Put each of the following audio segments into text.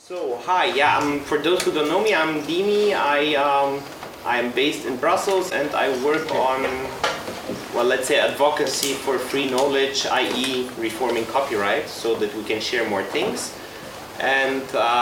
So hi, for those who don't know me, I'm Dimi. I'm based in Brussels and I work on, well, let's say advocacy for free knowledge, i.e. reforming copyright, so that we can share more things. And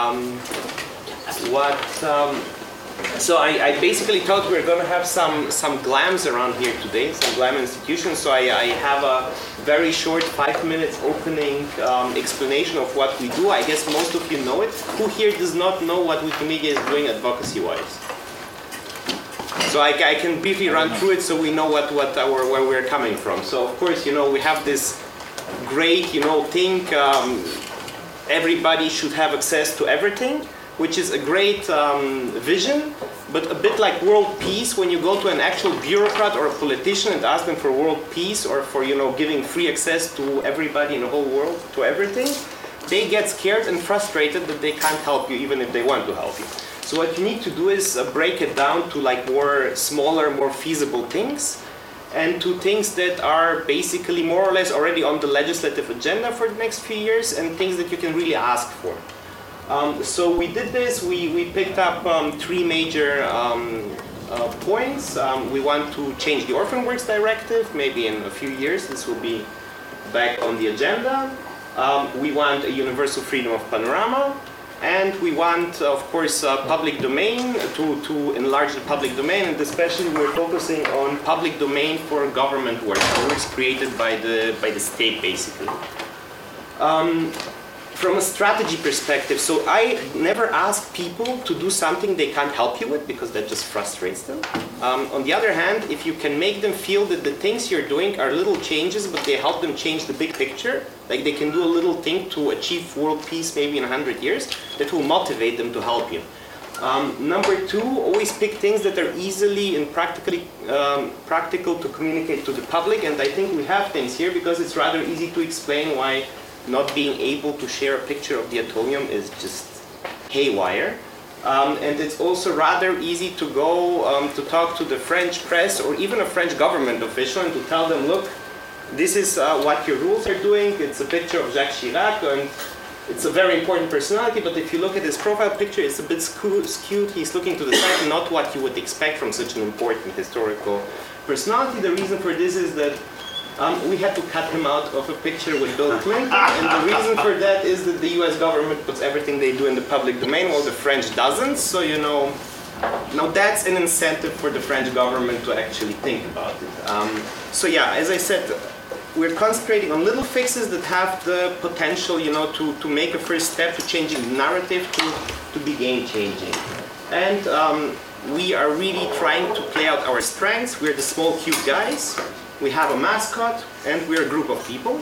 so I basically thought we were going to have some GLAMs around here today, some GLAM institutions. So I have a very short 5 minutes opening explanation of what we do. I guess most of you know it. Who here does not know what Wikimedia is doing advocacy-wise? So I can briefly run through it so we know where we're coming from. So of course, we have this great, thing, everybody should have access to everything, which is a great vision, but a bit like world peace. When you go to an actual bureaucrat or a politician and ask them for world peace or for giving free access to everybody in the whole world to everything, they get scared and frustrated that they can't help you even if they want to help you. So what you need to do is break it down to like more smaller, more feasible things, and to things that are basically more or less already on the legislative agenda for the next few years, and things that you can really ask for. So we did this, we picked up 3 major points. We want to change the Orphan Works Directive. Maybe in a few years this will be back on the agenda. We want a universal freedom of panorama. And we want, of course, public domain, to enlarge the public domain, and especially we're focusing on public domain for government works created by the state, basically. From a strategy perspective, so I never ask people to do something they can't help you with, because that just frustrates them. On the other hand, if you can make them feel that the things you're doing are little changes, but they help them change the big picture, like they can do a little thing to achieve world peace maybe in 100 years, that will motivate them to help you. Number 2, always pick things that are easily and practical to communicate to the public, and I think we have things here because it's rather easy to explain why not being able to share a picture of the atomium is just haywire. And it's also rather easy to go to talk to the French press or even a French government official and to tell them, look, this is what your rules are doing. It's a picture of Jacques Chirac, and it's a very important personality, but if you look at his profile picture, it's a bit skewed. He's looking to the side, not what you would expect from such an important historical personality. The reason for this is that we had to cut him out of a picture with Bill Clinton, and the reason for that is that the US government puts everything they do in the public domain, while the French doesn't, so now that's an incentive for the French government to actually think about it. So yeah, as I said, we're concentrating on little fixes that have the potential, to make a first step to changing the narrative to be game-changing. And we are really trying to play out our strengths. We're the small, cute guys. We have a mascot, and we're a group of people.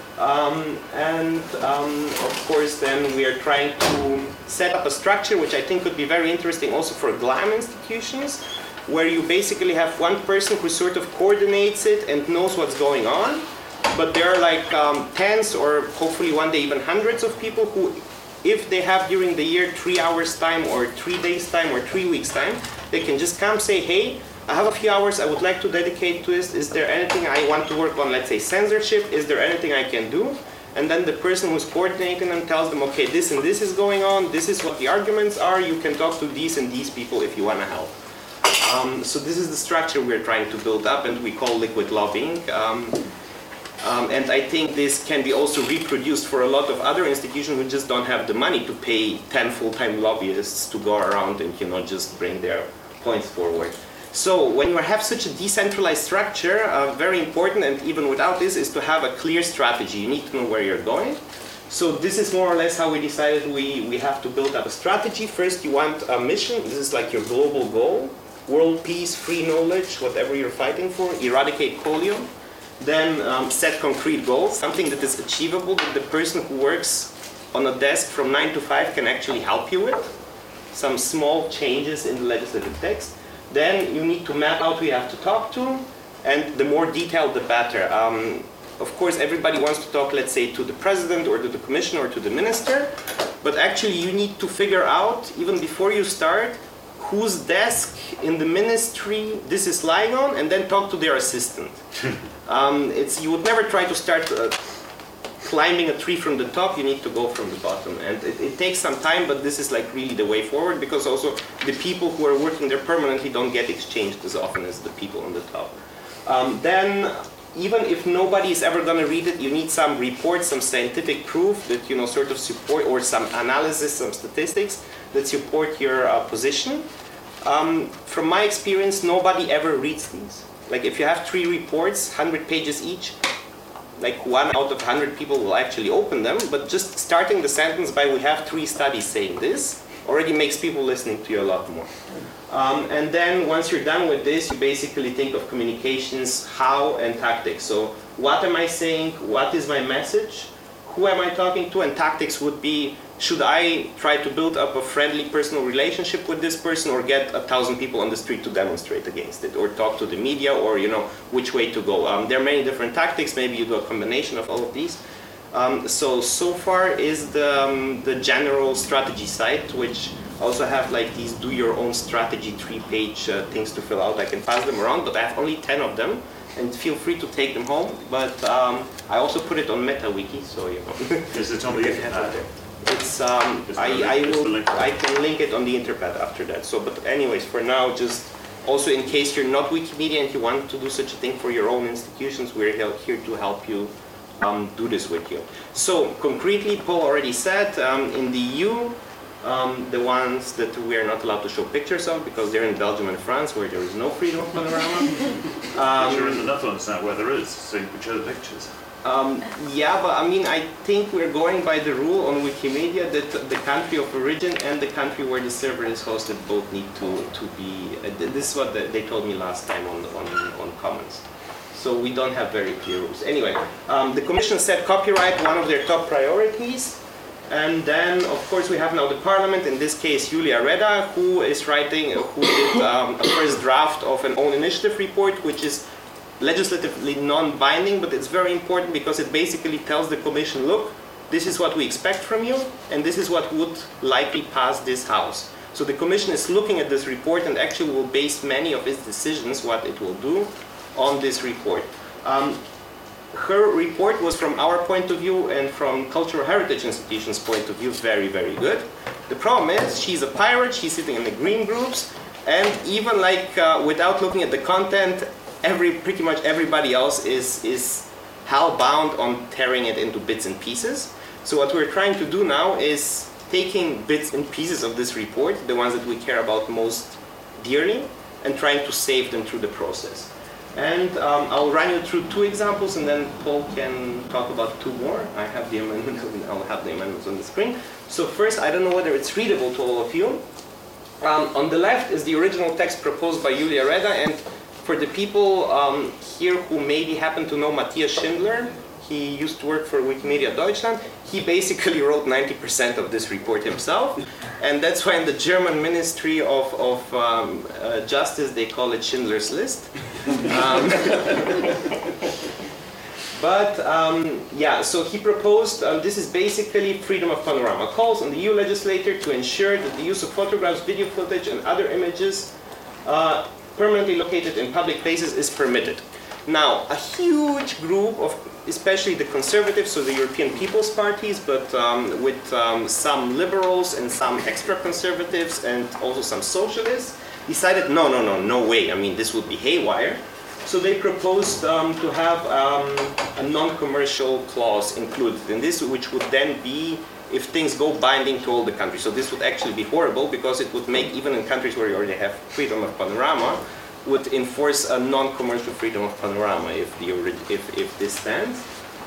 Of course, then we are trying to set up a structure which I think could be very interesting also for GLAM institutions, where you basically have one person who sort of coordinates it and knows what's going on, but there are like tens or hopefully one day even hundreds of people who, if they have during the year 3 hours time or 3 days time or 3 weeks time, they can just come say, hey, I have a few hours I would like to dedicate to this. Is there anything I want to work on, let's say censorship? Is there anything I can do? And then the person who's coordinating them tells them, okay, this and this is going on, this is what the arguments are, you can talk to these and these people if you want to help. So this is the structure we're trying to build up, and we call liquid lobbying. And I think this can be also reproduced for a lot of other institutions who just don't have the money to pay 10 full-time lobbyists to go around and just bring their points forward. So when you have such a decentralized structure, very important, and even without this, is to have a clear strategy. You need to know where you're going. So this is more or less how we decided we have to build up a strategy. First, you want a mission. This is like your global goal. World peace, free knowledge, whatever you're fighting for. Eradicate polio. Then set concrete goals, something that is achievable, that the person who works on a desk from 9 to 5 can actually help you with. Some small changes in the legislative text. Then you need to map out who you have to talk to, and the more detailed the better. Of course, everybody wants to talk, let's say, to the president or to the commissioner or to the minister, but actually you need to figure out, even before you start, whose desk in the ministry this is lying on, and then talk to their assistant. You would never try to start climbing a tree from the top, you need to go from the bottom. And it takes some time, but this is like really the way forward, because also the people who are working there permanently don't get exchanged as often as the people on the top. Then, even if nobody is ever going to read it, you need some reports, some scientific proof that, sort of support, or some analysis, some statistics that support your position. From my experience, nobody ever reads these. Like if you have 3 reports, 100 pages each, like 1 out of 100 people will actually open them, but just starting the sentence by "we have 3 studies saying this" already makes people listening to you a lot more. And then once you're done with this, you basically think of communications, how, and tactics. So what am I saying? What is my message? Who am I talking to? And tactics would be, should I try to build up a friendly personal relationship with this person, or get 1,000 people on the street to demonstrate against it, or talk to the media, or which way to go? There are many different tactics. Maybe you do a combination of all of these. So far is the general strategy site, which also have like these do your own strategy 3-page things to fill out. I can pass them around, but I have only 10 of them, and feel free to take them home. But I also put it on MetaWiki, so Is it on the internet? It's I can link it on the Interpad after that. So, but anyways, for now, just also in case you're not Wikimedia and you want to do such a thing for your own institutions, we're here to help you do this with you. So concretely, Paul already said, in the EU, the ones that we are not allowed to show pictures of because they're in Belgium and France, where there is no freedom of panorama. You're in the Netherlands now, where there is, so you can show the pictures. Yeah, but I mean, I think we're going by the rule on Wikimedia that the country of origin and the country where the server is hosted both need to be. This is what they told me last time on Commons. So we don't have very clear rules. Anyway, the Commission said copyright one of their top priorities. And then, of course, we have now the Parliament, in this case, Julia Reda, who did a first draft of an own initiative report, which is legislatively non-binding, but it's very important because it basically tells the Commission, look, this is what we expect from you, and this is what would likely pass this House. So the Commission is looking at this report and actually will base many of its decisions, what it will do, on this report. Her report was, from our point of view and from Cultural Heritage Institution's point of view, very, very good. The problem is, she's a pirate, she's sitting in the green groups, and even like without looking at the content, pretty much everybody else is hell-bound on tearing it into bits and pieces. So what we're trying to do now is taking bits and pieces of this report, the ones that we care about most dearly, and trying to save them through the process. And I'll run you through 2 examples, and then Paul can talk about 2 more. I have the amendments, I'll have the amendments on the screen. So first, I don't know whether it's readable to all of you. On the left is the original text proposed by Julia Reda, and for the people here who maybe happen to know Matthias Schindler, he used to work for Wikimedia Deutschland. He basically wrote 90% of this report himself, and that's why in the German Ministry of Justice they call it Schindler's List. Yeah, so he proposed, this is basically freedom of panorama. Calls on the EU legislator to ensure that the use of photographs, video footage, and other images permanently located in public places is permitted. Now, a huge group of, especially the conservatives, so the European People's Parties, but with some liberals and some extra conservatives and also some socialists, decided no way, I mean, this would be haywire. So they proposed to have a non-commercial clause included in this, which would then be, if things go, binding to all the countries. So this would actually be horrible, because it would make, even in countries where you already have freedom of panorama, would enforce a non-commercial freedom of panorama if this stands.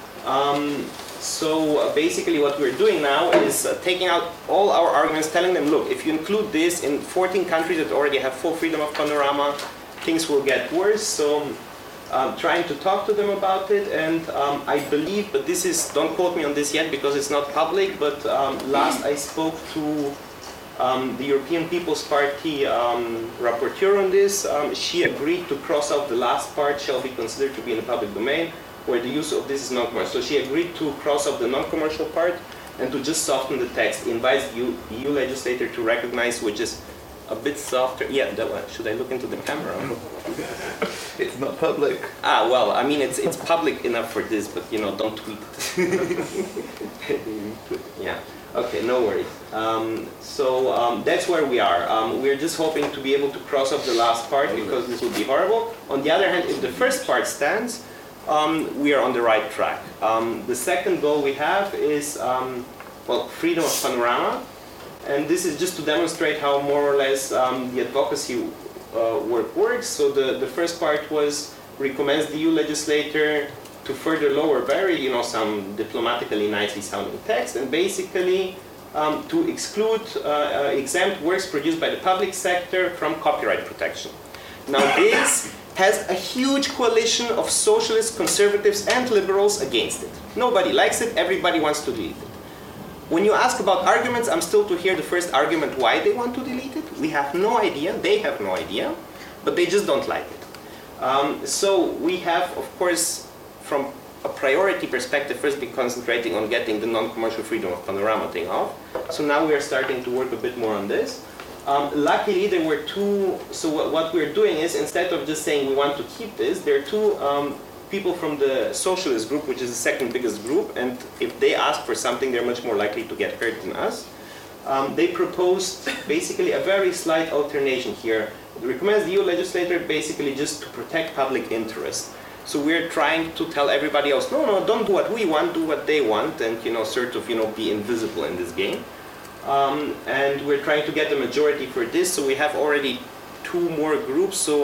So basically what we're doing now is taking out all our arguments, telling them, look, if you include this in 14 countries that already have full freedom of panorama, things will get worse. So trying to talk to them about it, and I believe, but this is, don't quote me on this yet because it's not public, but last I spoke to the European People's Party rapporteur on this. She agreed to cross out the last part, shall be considered to be in the public domain, where the use of this is non-commercial. So she agreed to cross out the non-commercial part and to just soften the text. Invites the EU legislator to recognize which is a bit softer. Yeah, that one. Should I look into the camera? It's not public. Ah, well, I mean, it's public enough for this, but you know, don't tweet it. Yeah. Okay, no worries. That's where we are. We're just hoping to be able to cross off the last part because this would be horrible. On the other hand, if the first part stands, we are on the right track. The second goal we have is, well, freedom of panorama. And this is just to demonstrate how more or less the advocacy work works. So the first part was recommends the EU legislator to further lower very, you know, some diplomatically nicely sounding text, and basically to exclude exempt works produced by the public sector from copyright protection. Now this has a huge coalition of socialists, conservatives, and liberals against it. Nobody likes it. Everybody wants to delete it. When you ask about arguments, I'm still to hear the first argument why they want to delete it. We have no idea, they have no idea, but they just don't like it. So we have, of course, from a priority perspective, first be concentrating on getting the non-commercial freedom of panorama thing off. So now we are starting to work a bit more on this. Luckily, there were two, so what we're doing is, instead of just saying we want to keep this, there are two people from the socialist group, which is the second biggest group, and if they ask for something, they're much more likely to get heard than us. They proposed basically a very slight alternation here. It recommends the EU legislator basically just to protect public interest. So we're trying to tell everybody else, no, no, don't do what we want, do what they want, and you know, sort of, you know, be invisible in this game. And we're trying to get the majority for this. So we have already two more groups. So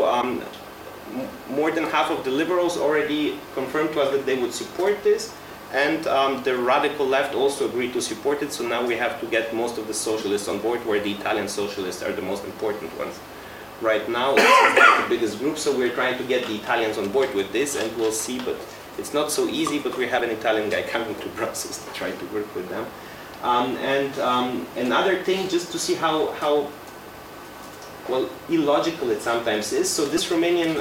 more than half of the liberals already confirmed to us that they would support this, and the radical left also agreed to support it. So now we have to get most of the socialists on board, where the Italian socialists are the most important ones. Right now, it's the biggest group, so we're trying to get the Italians on board with this, and we'll see, but it's not so easy, but we have an Italian guy coming to Brussels to try to work with them. Another thing, just to see how well, illogical it sometimes is. So this Romanian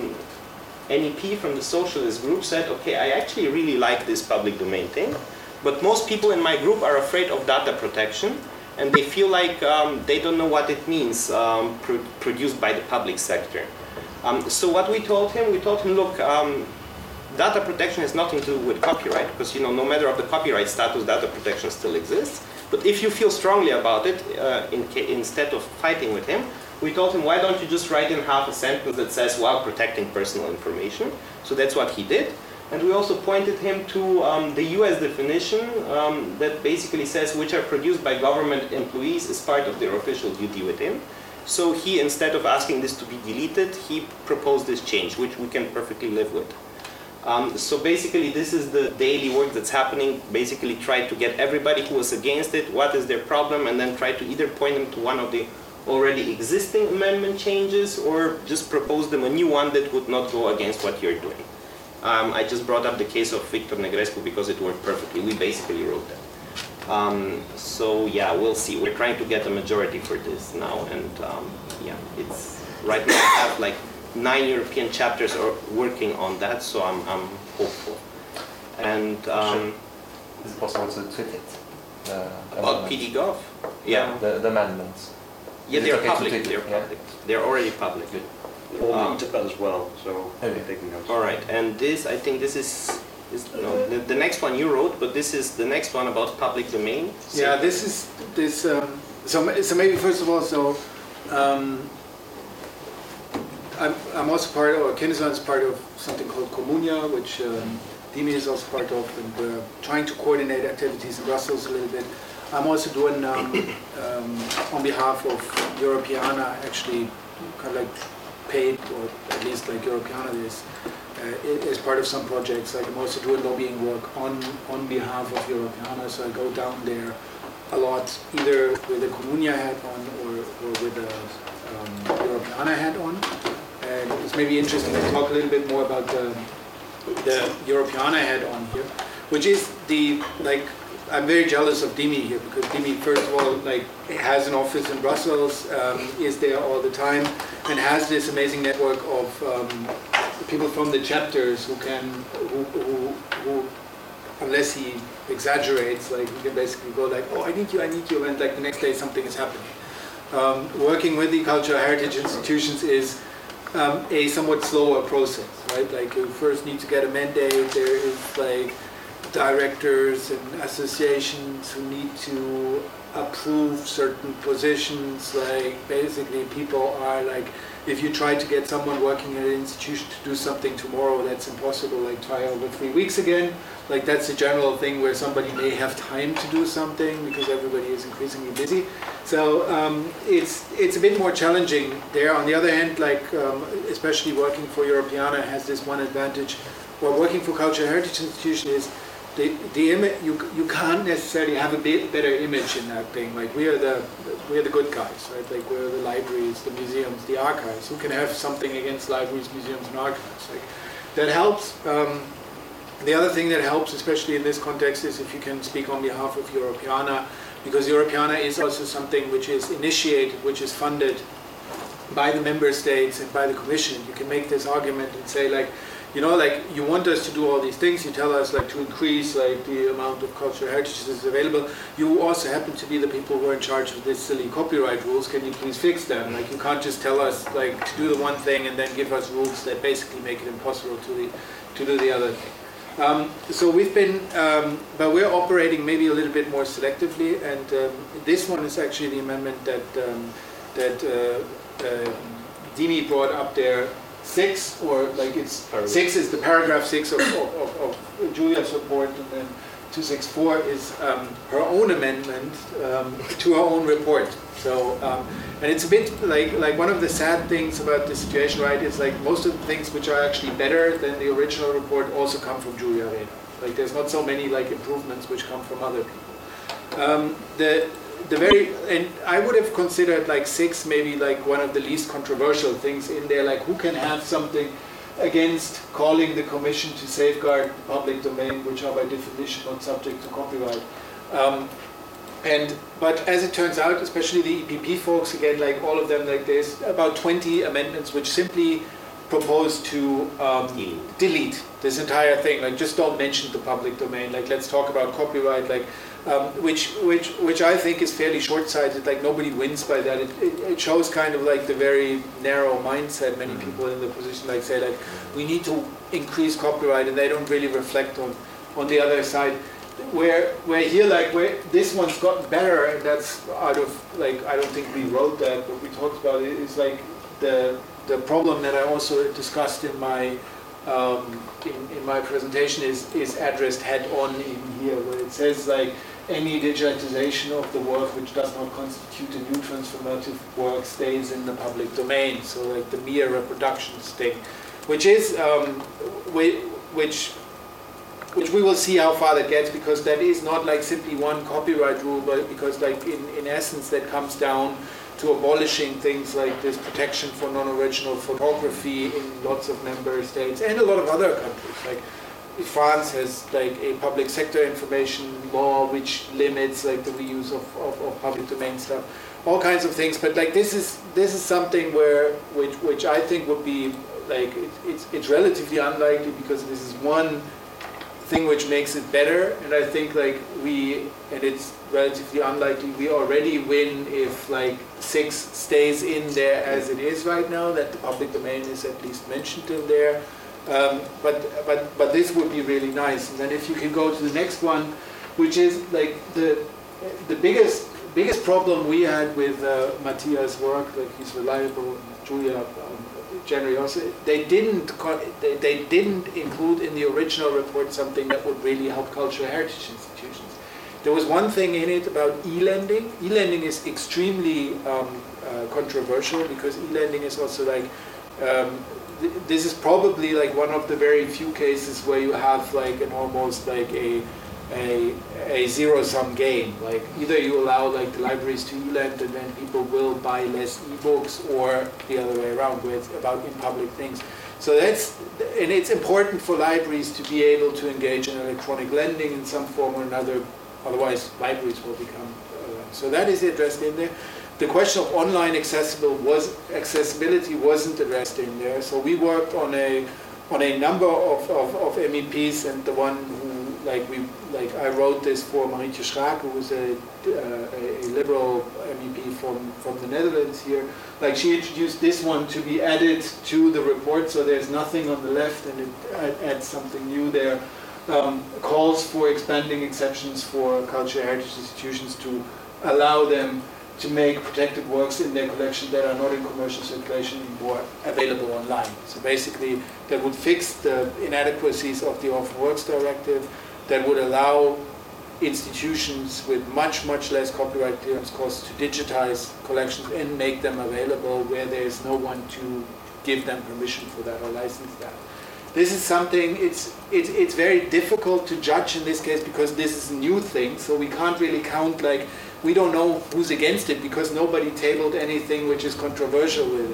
MEP from the socialist group said, okay, I actually really like this public domain thing, but most people in my group are afraid of data protection, and they feel like they don't know what it means, produced by the public sector. So what we told him, look, data protection has nothing to do with copyright, because you know, no matter of the copyright status, data protection still exists. But if you feel strongly about it, instead of fighting with him, we told him, why don't you just write in half a sentence that says, while protecting personal information? So that's what he did. And we also pointed him to the US definition that basically says which are produced by government employees as part of their official duty with him. So he, instead of asking this to be deleted, he proposed this change, which we can perfectly live with. So basically this is the daily work that's happening, basically try to get everybody who was against it, what is their problem, and then try to either point them to one of the already existing amendment changes or just propose them a new one that would not go against what you're doing. I just brought up the case of Victor Negrescu because it worked perfectly. We basically wrote that. So yeah, we'll see. We're trying to get a majority for this now, and yeah, it's right now I have like 9 European chapters are working on that, so I'm hopeful. And is it possible to tweet it? about PDGov? Yeah. The amendments. Yeah, they're public. They're Yeah. public. They're already public. Good. Or Interpel as well, so Okay. they can go. All right, and this, I think this is no, the next one you wrote, but this is the next one about public domain. Yeah, this is this. So maybe first of all, so I'm also part of, or Kinezon is part of something called Comunia, which Dimi is also part of, and we're trying to coordinate activities in Brussels a little bit. I'm also doing on behalf of Europeana, actually kind of like paid, or at least like Europeana is part of some projects. Like I'm also doing lobbying work on behalf of Europeana, so I go down there a lot, either with a Comunia hat on or with a Europeana hat on. And it's maybe interesting to talk a little bit more about the Europeana hat on here, which is the, like, I'm very jealous of Dimi here, because Dimi, first of all, like, has an office in Brussels, is there all the time, and has this amazing network of people from the chapters who can, who unless he exaggerates, like, he can basically go like, oh, I need you, and like the next day something is happening. working with the cultural heritage institutions is a somewhat slower process, right? Like you first need to get a mandate. There is like directors and associations who need to approve certain positions. Like basically people are like, if you try to get someone working at an institution to do something tomorrow, that's impossible. Like try over 3 weeks again. Like that's the general thing where somebody may have time to do something because everybody is increasingly busy. So it's a bit more challenging there. On the other hand, like especially working for Europeana has this one advantage. Well, working for cultural heritage institution is the image. You can't necessarily have a better image in that thing. Like we are the good guys, right? Like we're the libraries, the museums, the archives. Who can have something against libraries, museums, and archives? Like that helps. The other thing that helps, especially in this context, is if you can speak on behalf of Europeana, because Europeana is also something which is initiated, which is funded by the member states and by the Commission. You can make this argument and say, like, you know, like you want us to do all these things. You tell us like to increase like the amount of cultural heritage that is available. You also happen to be the people who are in charge of these silly copyright rules. Can you please fix them? Like you can't just tell us like to do the one thing and then give us rules that basically make it impossible to do the other thing. So we've been, but we're operating maybe a little bit more selectively, and this one is actually the amendment that Dimi brought up there. 6, or like it's 6 is the paragraph 6 of Julia's report, and then 264 is her own amendment to her own report. So, and it's a bit like one of the sad things about the situation, right? Is like most of the things which are actually better than the original report also come from Julia Reda. Like there's not so many like improvements which come from other people. And I would have considered like 6 maybe like one of the least controversial things in there. Like who can have something against calling the Commission to safeguard public domain, which are by definition not subject to copyright. But as it turns out, especially the EPP folks, again, like all of them, like there's about 20 amendments which simply propose to delete this entire thing. Like just don't mention the public domain. Like let's talk about copyright. Like which I think is fairly short-sighted. Like nobody wins by that. It shows kind of like the very narrow mindset many people in the position like say like we need to increase copyright, and they don't really reflect on the other side. Where here like where this one's gotten better, and that's out of like I don't think we wrote that, but we talked about it. Is like the problem that I also discussed in my presentation is addressed head on in here, where it says like any digitization of the work which does not constitute a new transformative work stays in the public domain. So like the mere reproductions thing, which is which we will see how far that gets, because that is not like simply one copyright rule, but because like in essence that comes down to abolishing things like this protection for non-original photography in lots of member states and a lot of other countries. Like France has like a public sector information law which limits like the reuse of public domain stuff, all kinds of things. But like this is something which I think would be like it's relatively unlikely, because this is one thing which makes it better, and I think like it's relatively unlikely we already win if like 6 stays in there as it is right now, that the public domain is at least mentioned in there. But this would be really nice. And then if you can go to the next one, which is like the biggest problem we had with Matthias' work, like he's reliable, Julia generally also, they didn't include in the original report something that would really help cultural heritage institutions. There was one thing in it about e-lending. E-lending is extremely controversial, because e-lending is also like this is probably like one of the very few cases where you have like an almost like a zero-sum game. Like either you allow like the libraries to e-lend and then people will buy less e-books, or the other way around, where it's about in-public things. So and it's important for libraries to be able to engage in electronic lending in some form or another, otherwise libraries will become so that is addressed in there. The question of online accessibility wasn't addressed in there. So we worked on a number of MEPs, and the one who like I wrote this for Marietje Schaake, who was a liberal MEP from the Netherlands here. Like she introduced this one to be added to the report, so there's nothing on the left, and it adds something new there. Calls for expanding exceptions for cultural heritage institutions to allow them to make protected works in their collection that are not in commercial circulation anymore available online. So basically, that would fix the inadequacies of the Orphan Works Directive, that would allow institutions with much, much less copyright clearance costs to digitize collections and make them available where there is no one to give them permission for that or license that. This is something, it's very difficult to judge in this case because this is a new thing, so we can't really count, like, we don't know who's against it because nobody tabled anything which is controversial with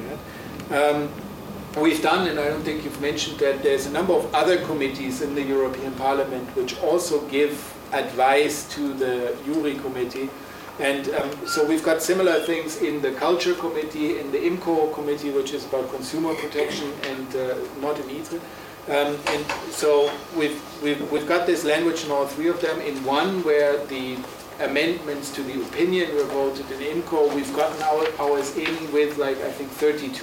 it. We've done, and I don't think you've mentioned that, there's a number of other committees in the European Parliament which also give advice to the Juri Committee. And so we've got similar things in the Culture Committee, in the IMCO Committee, which is about consumer protection, and not in ITRE. And so we've got this language in all three of them. In one where the amendments to the opinion were voted in IMCO, we've gotten ours in with, like, I think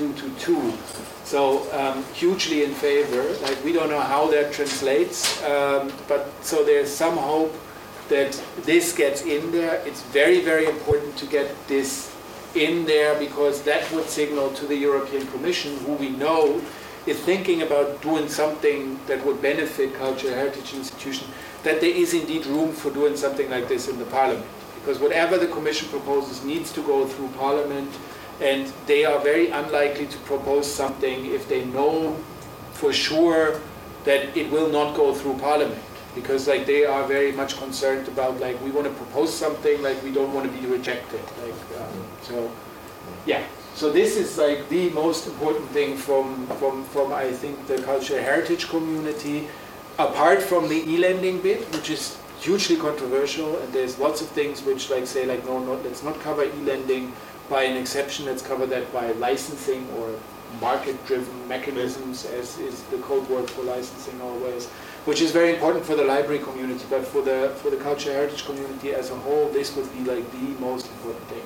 32-2. So hugely in favor. Like, we don't know how that translates, but so there's some hope that this gets in there. It's very, very important to get this in there because that would signal to the European Commission, who we know is thinking about doing something that would benefit cultural heritage institutions, that there is indeed room for doing something like this in the Parliament. Because whatever the Commission proposes needs to go through Parliament, and they are very unlikely to propose something if they know for sure that it will not go through Parliament. Because, like, they are very much concerned about, like, we want to propose something, like, we don't want to be rejected. Like, so, yeah. So this is, like, the most important thing from I think the cultural heritage community, apart from the e-lending bit, which is hugely controversial, and there's lots of things which, like, say, like, no, let's not cover e-lending by an exception, let's cover that by licensing or market-driven mechanisms, as is the code word for licensing always, which is very important for the library community, but for the cultural heritage community as a whole, this would be, like, the most important thing.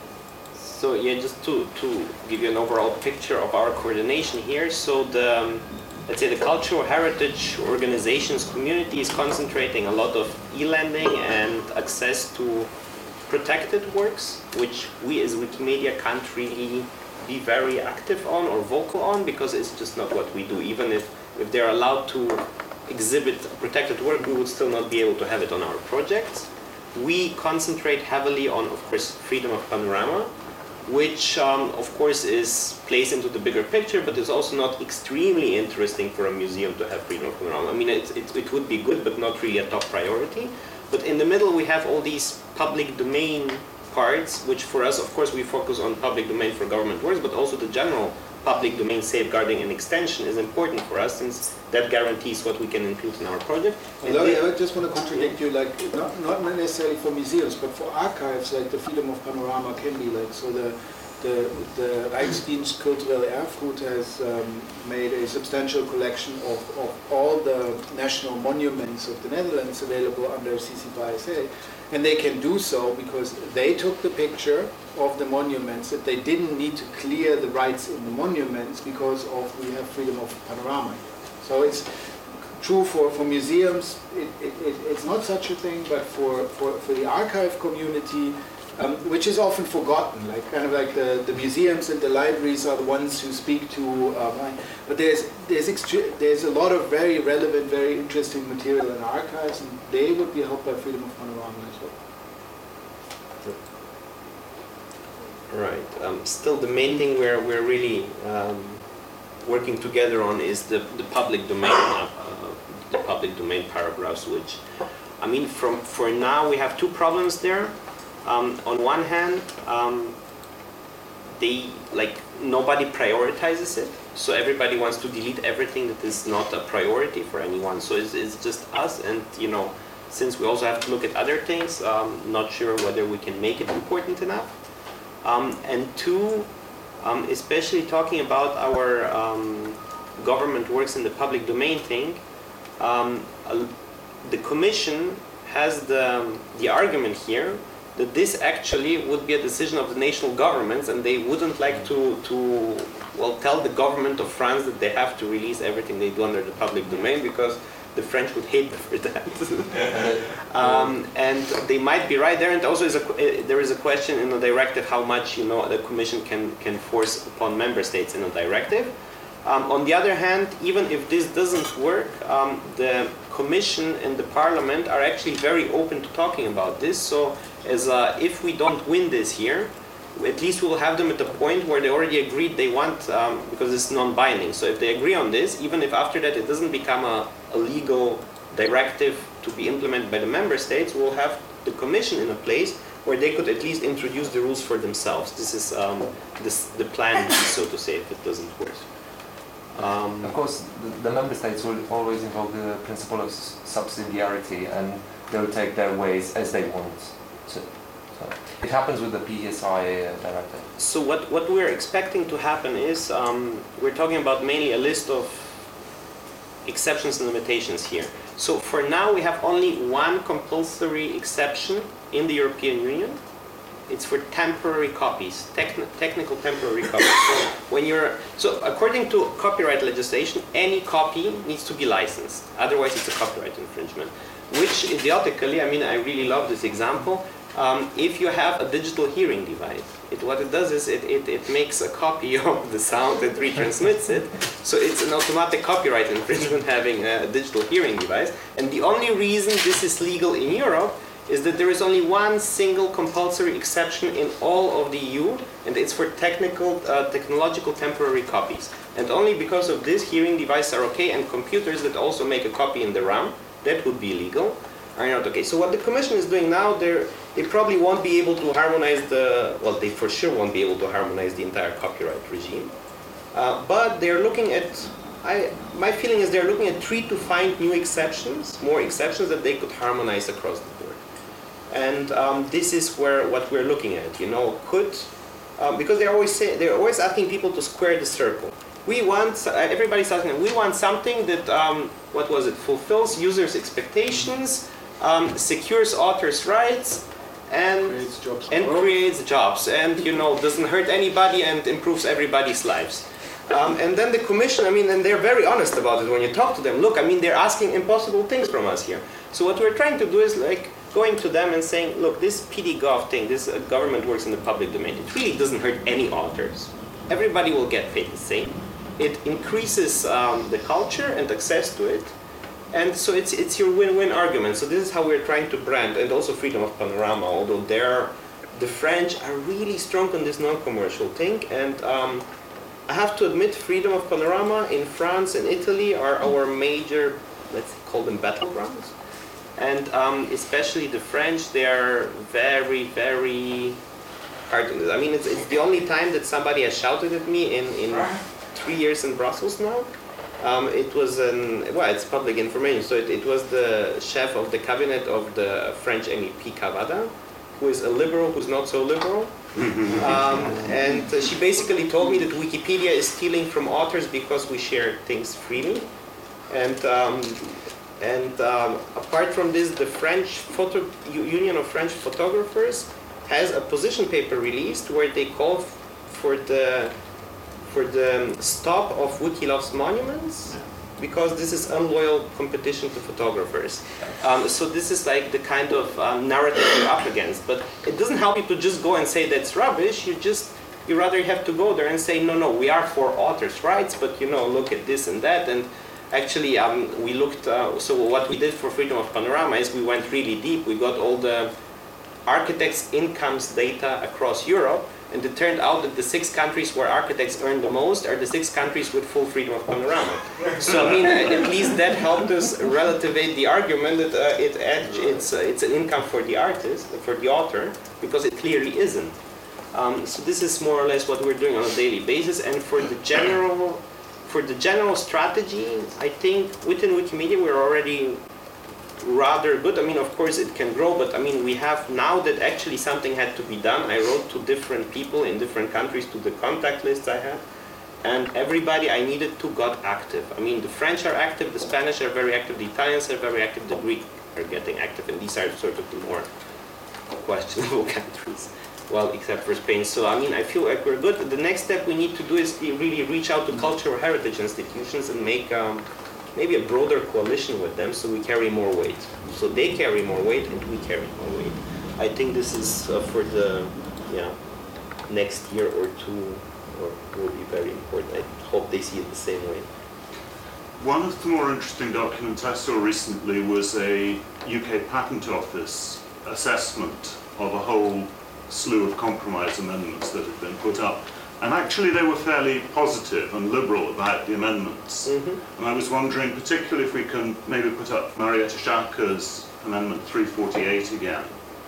So yeah, just to give you an overall picture of our coordination here. So the, let's say, the cultural heritage organizations community is concentrating a lot of e-lending and access to protected works, which we as Wikimedia can't really be very active on or vocal on because it's just not what we do. Even if they're allowed to exhibit a protected work, we would still not be able to have it on our projects. We concentrate heavily on, of course, freedom of panorama, which of course plays into the bigger picture, but is also not extremely interesting for a museum to have freedom of panorama. I mean, it would be good, but not really a top priority. But in the middle, we have all these public domain parts, which for us, of course, we focus on public domain for government works, but also the general public domain safeguarding and extension is important for us, since that guarantees what we can include in our project. Although I just want to contradict you, like, not necessarily for museums, but for archives, like, the freedom of panorama can be, like, so the Rijksdienst Culturele Erfgoed has made a substantial collection of all the national monuments of the Netherlands available under CC BY SA, and they can do so because they took the picture of the monuments, that they didn't need to clear the rights in the monuments because we have freedom of panorama. So it's true for museums, it's not such a thing, but for the archive community, which is often forgotten, like, kind of like the museums and the libraries are the ones who speak to but there's a lot of very relevant, very interesting material in archives, and they would be helped by freedom of panorama as well. Right. Still, the main thing we're really working together on is the public domain paragraphs, which, I mean, for now we have two problems there. On one hand, nobody prioritizes it, so everybody wants to delete everything that is not a priority for anyone. So it's just us, and, you know, since we also have to look at other things, not sure whether we can make it important enough. And two, especially talking about our government works in the public domain thing, the Commission has the argument here that this actually would be a decision of the national governments, and they wouldn't like to tell the government of France that they have to release everything they do under the public domain, because the French would hate them for that. And they might be right there. And also there is a question in the directive how much the Commission can force upon member states in a directive. On the other hand, even if this doesn't work, the Commission and the Parliament are actually very open to talking about this. So if we don't win this here, at least we will have them at the point where they already agreed they want, because it's non-binding. So if they agree on this, even if after that it doesn't become a legal directive to be implemented by the member states, we'll have the Commission in a place where they could at least introduce the rules for themselves. This is the plan, so to say, if it doesn't work. Of course, the member states will always involve the principle of subsidiarity, and they'll take their ways as they want to. So it happens with the PSI directive. So what we're expecting to happen is, we're talking about mainly a list of exceptions and limitations here. So for now we have only one compulsory exception in the European Union. It's for temporary copies, technical temporary copies. So according to copyright legislation, any copy needs to be licensed. Otherwise, it's a copyright infringement. Which, idiotically, I really love this example. If you have a digital hearing device, what it does is it makes a copy of the sound and retransmits it. So it's an automatic copyright infringement having a digital hearing device. And the only reason this is legal in Europe is that there is only one single compulsory exception in all of the EU, and it's for technological temporary copies. And only because of this, hearing devices are okay, and computers that also make a copy in the RAM, that would be legal, are not okay. So what the Commission is doing now, they probably won't be able to harmonize they for sure won't be able to harmonize the entire copyright regime. But they're looking at, my feeling is they're looking at 3 to 5 new exceptions, more exceptions that they could harmonize across the board. And this is what we're looking at. Because they're always asking people to square the circle. We want, everybody's asking, we want something that fulfills users' expectations, secures authors' rights, and creates jobs, and doesn't hurt anybody and improves everybody's lives. And then the Commission, and they're very honest about it when you talk to them. Look, they're asking impossible things from us here. So what we're trying to do is going to them and saying, look, this PD-Gov thing, this government works in the public domain. It really doesn't hurt any authors. Everybody will get paid the same. It increases the culture and access to it. And so it's your win-win argument. So this is how we're trying to brand, and also freedom of panorama, although the French are really strong on this non-commercial thing. And I have to admit, freedom of panorama in France and Italy are our major, let's call them battlegrounds. And especially the French, they are very, very hard on this. It's the only time that somebody has shouted at me in 3 years in Brussels now. It was it's public information. So it was the chef of the cabinet of the French MEP Cavada, who is a liberal, who's not so liberal. And she basically told me that Wikipedia is stealing from authors because we share things freely. And apart from this, the French Union of French Photographers has a position paper released where they call for the stop of Wikilove's monuments, because this is unloyal competition to photographers. So this is like the kind of narrative you're up against. But it doesn't help you to just go and say that's rubbish. You rather have to go there and say, no, we are for authors' rights, but look at this and that. And actually, we looked, so what we did for Freedom of Panorama is we went really deep. We got all the architects' incomes data across Europe, and it turned out that the 6 countries where architects earn the most are the 6 countries with full freedom of panorama. So at least that helped us relativate the argument that it's an income for the artist, for the author, because it clearly isn't. So this is more or less what we're doing on a daily basis. And for the general strategy, I think within Wikimedia we're already rather good. Of course it can grow, but we have now that actually something had to be done. I wrote to different people in different countries, to the contact lists I had, and everybody I needed to got active. I mean, the French are active, the Spanish are very active, the Italians are very active, the Greek are getting active, and these are sort of the more questionable countries. Well, except for Spain. So, I mean, I feel like we're good. The next step we need to do is really reach out to cultural heritage institutions and make maybe a broader coalition with them so we carry more weight. So they carry more weight and we carry more weight. I think this is for the next year or two will be very important. I hope they see it the same way. One of the more interesting documents I saw recently was a UK Patent Office assessment of a whole slew of compromise amendments that had been put up. And actually they were fairly positive and liberal about the amendments. Mm-hmm. And I was wondering, particularly if we can maybe put up Marietta Schake's Amendment 348 again,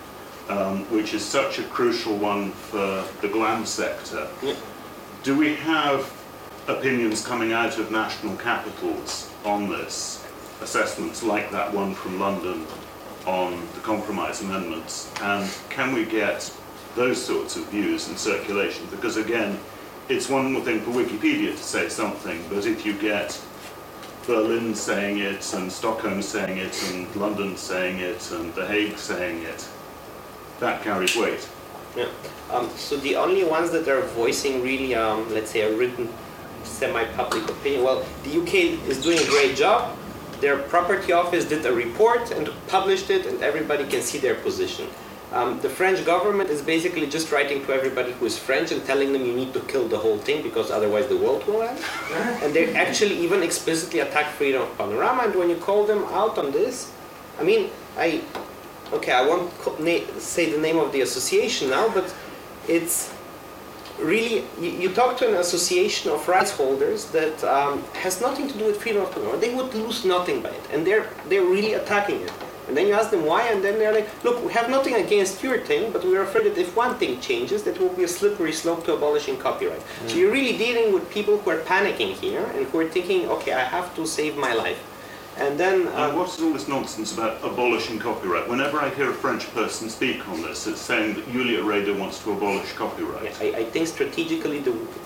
which is such a crucial one for the GLAM sector. Yeah. Do we have opinions coming out of national capitals on this? Assessments like that one from London on the compromise amendments? And can we get those sorts of views in circulation? Because again, it's one more thing for Wikipedia to say something, but if you get Berlin saying it, and Stockholm saying it, and London saying it, and The Hague saying it, that carries weight. Yeah. So the only ones that are voicing really, let's say, a written semi-public opinion, well, the UK is doing a great job. Their property office did a report and published it, and everybody can see their position. The French government is basically just writing to everybody who is French and telling them you need to kill the whole thing because otherwise the world will end. And they actually even explicitly attack freedom of panorama, and when you call them out on this, I mean, I won't say the name of the association now, but it's really, you talk to an association of rights holders that has nothing to do with freedom of panorama. They would lose nothing by it, and they're really attacking it. And then you ask them why, and then they're like, look, we have nothing against your thing, but we're afraid that if one thing changes, that will be a slippery slope to abolishing copyright. Mm. So you're really dealing with people who are panicking here, and who are thinking, okay, I have to save my life. And then... what is all this nonsense about abolishing copyright? Whenever I hear a French person speak on this, it's saying that Julia Rader wants to abolish copyright. Yeah, I think strategically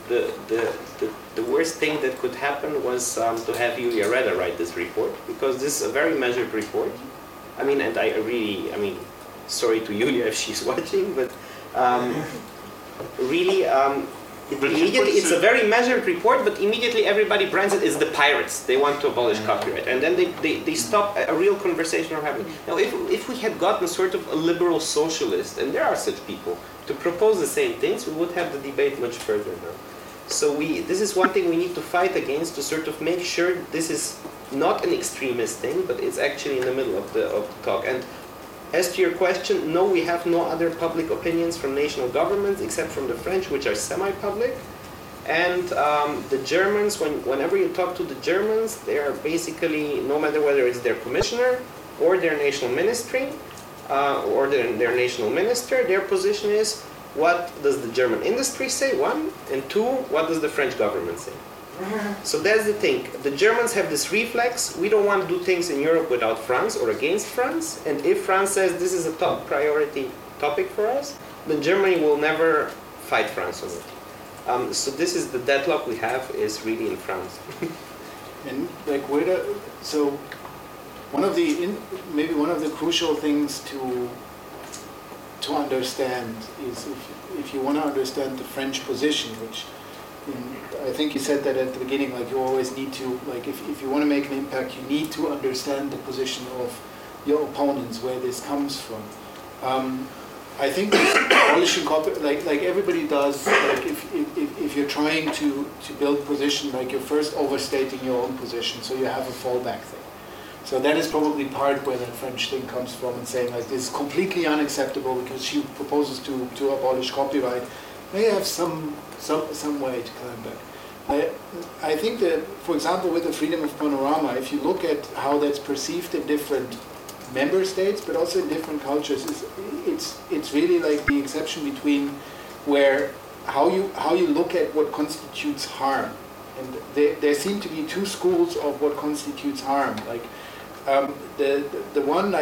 the worst thing that could happen was to have Julia Rader write this report, because this is a very measured report. I mean, and sorry to Julia if she's watching, but really, immediately it's a very measured report, but immediately everybody brands it as the pirates. They want to abolish copyright, and then they stop a real conversation from happening. Now, if we had gotten sort of a liberal socialist, and there are such people, to propose the same things, we would have the debate much further now. So this is one thing we need to fight against, to sort of make sure this is not an extremist thing, but it's actually in the middle of the talk. And as to your question, no, we have no other public opinions from national governments except from the French, which are semi-public. And the Germans, whenever you talk to the Germans, they are basically, no matter whether it's their commissioner or their national ministry or their national minister, their position is, what does the German industry say, one, and two, what does the French government say? So that's the thing. The Germans have this reflex. We don't want to do things in Europe without France or against France. And if France says this is a top priority topic for us, then Germany will never fight France on it. So this is the deadlock we have, is really in France. And like so one of the crucial things to understand is if you want to understand the French position, which I think you said that at the beginning, like you always need to, like if you want to make an impact, you need to understand the position of your opponents, where this comes from. I think abolishing copyright, like everybody does, like if you're trying to build position, like you're first overstating your own position, so you have a fallback thing. So that is probably part where that French thing comes from, and saying like this is completely unacceptable because she proposes to abolish copyright. They have some way to climb back. I think that, for example, with the freedom of panorama, if you look at how that's perceived in different member states, but also in different cultures, it's really like the exception between how you look at what constitutes harm, and there seem to be two schools of what constitutes harm. Like the one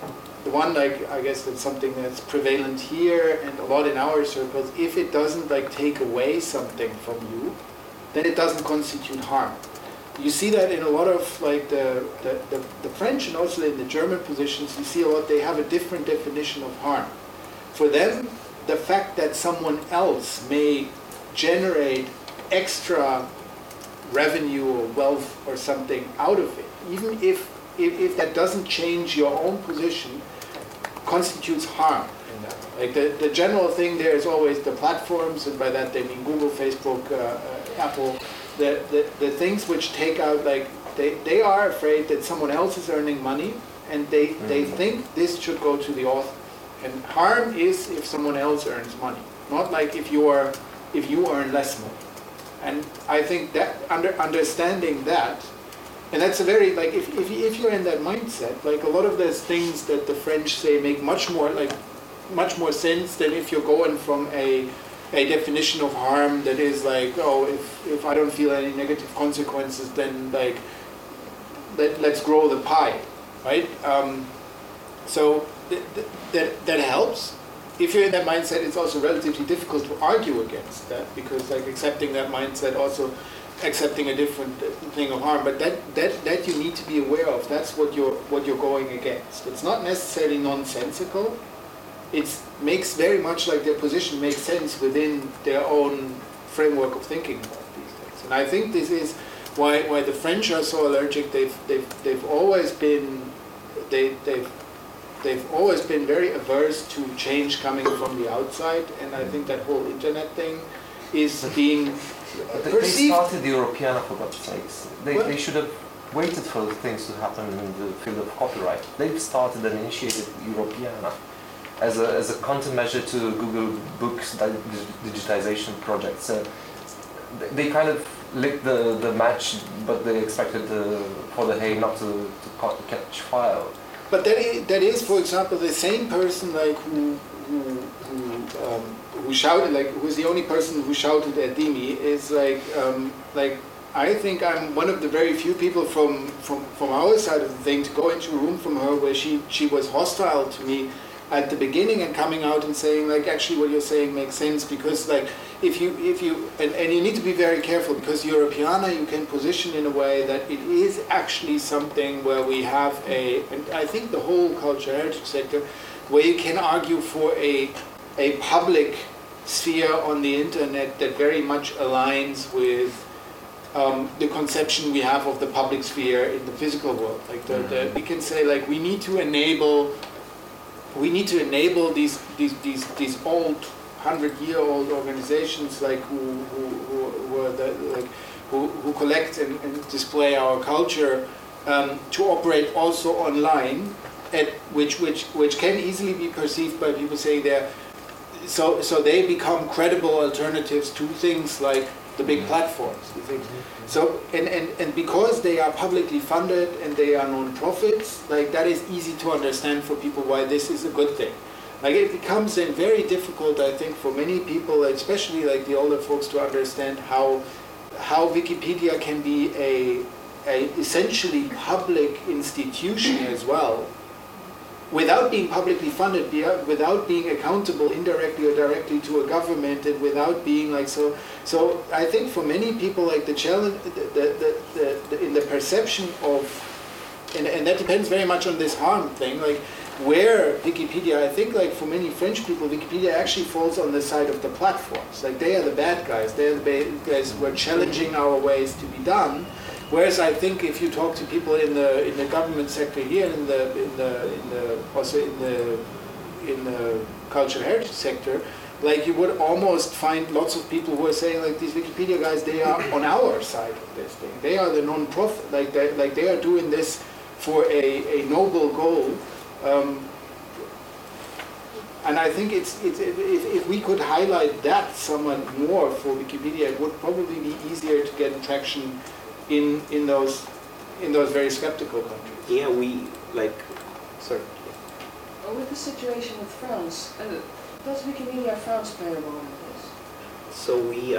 I guess that's something that's prevalent here and a lot in our circles. If it doesn't like take away something from you, then it doesn't constitute harm. You see that in a lot of like the French and also in the German positions, you see a lot, they have a different definition of harm. For them, the fact that someone else may generate extra revenue or wealth or something out of it, even if that doesn't change your own position, constitutes harm. Like the general thing there is always the platforms, and by that they mean Google, Facebook, Apple, the things which take out, like they are afraid that someone else is earning money, and they think this should go to the author. And harm is if someone else earns money, not like if you earn less money. And I think that understanding that, and that's a very, like if you're in that mindset, like a lot of those things that the French say make much more sense than if you're going from a definition of harm that is like, oh, if I don't feel any negative consequences, then like let's grow the pie, right? So that helps. If you're in that mindset, it's also relatively difficult to argue against that, because like accepting that mindset, also accepting a different thing of harm. But that you need to be aware of. That's what you're going against. It's not necessarily nonsensical. It makes very much like their position makes sense within their own framework of thinking about these things. And I think this is why the French are so allergic. They've always been very averse to change coming from the outside, and I think that whole internet thing is being perceived. They started the Europeana, for God's sakes. They should have waited for things to happen in the field of copyright. They've started and initiated Europeana as a countermeasure to Google Books digitization project. So they kind of licked the match, but they expected for the hay not to catch fire. But that is, for example, the same person like who shouted, like who's the only person who shouted at Dimi is like I think I'm one of the very few people from our side of the thing to go into a room from her where she was hostile to me at the beginning and coming out and saying like, actually what you're saying makes sense, because like if you and you need to be very careful, because Europeana you can position in a way that it is actually something where we have and I think the whole cultural heritage sector, where you can argue for a public sphere on the internet that very much aligns with the conception we have of the public sphere in the physical world. Like we can say like we need to enable these old 100-year-old organizations like who collect and display our culture to operate also online, at which can easily be perceived by people saying so they become credible alternatives to things like the big platforms. You think? So and because they are publicly funded and they are non-profits, like that is easy to understand for people why this is a good thing. Like it becomes then very difficult, I think, for many people, especially like the older folks, to understand how Wikipedia can be a essentially public institution as well, without being publicly funded, without being accountable indirectly or directly to a government, and without being like so. So I think for many people, like the challenge, in the perception of, and that depends very much on this harm thing, like where Wikipedia, I think like for many French people, Wikipedia actually falls on the side of the platforms. Like they are the bad guys. They are the bad guys who are challenging our ways to be done. Whereas I think if you talk to people in the government sector here, also in the cultural heritage sector, like you would almost find lots of people who are saying like these Wikipedia guys, they are on our side of this thing. They are the non-profit, like they are doing this for a noble goal. And I think if we could highlight that somewhat more for Wikipedia, it would probably be easier to get traction in those very skeptical countries. Yeah, we like. Sorry. With the situation with France, does Wikimedia France play a role in this? So we,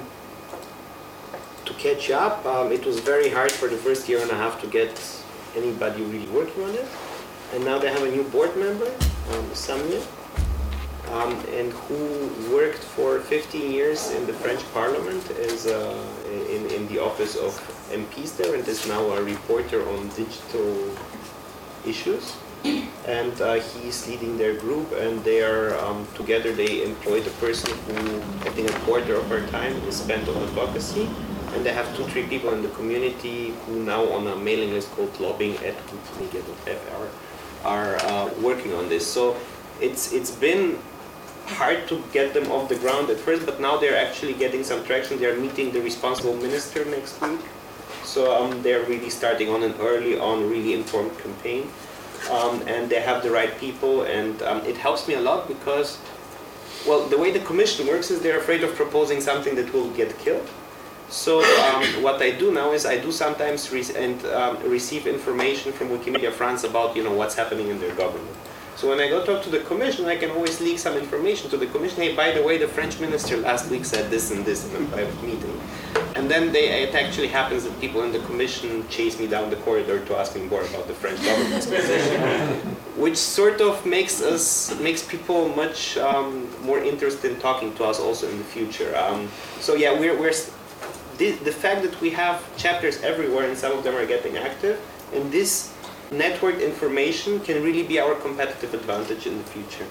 to catch up, it was very hard for the first year and a half to get anybody really working on it. And now they have a new board member, Samuel. and who worked for 15 years in the French Parliament as in the office of MPs there, and is now a reporter on digital issues. And he's leading their group, and they are together. They employed a person who I think a quarter of her time is spent on advocacy, and they have 2-3 people in the community who now on a mailing list called lobbying@wikimedia.fr are working on this. So it's been hard to get them off the ground at first, but now they're actually getting some traction. They're meeting the responsible minister next week, so they're really starting on an early on, really informed campaign. And they have the right people, and it helps me a lot because, well, the way the commission works is they're afraid of proposing something that will get killed. So what I do now is I do sometimes receive information from Wikimedia France about what's happening in their government. So when I go talk to the commission, I can always leak some information to the commission. Hey, by the way, the French minister last week said this and this in a private meeting. And then it actually happens that people in the commission chase me down the corridor to ask me more about the French government's position, which sort of makes people much more interested in talking to us also in the future. So yeah, the fact that we have chapters everywhere and some of them are getting active, and this networked information can really be our competitive advantage in the future.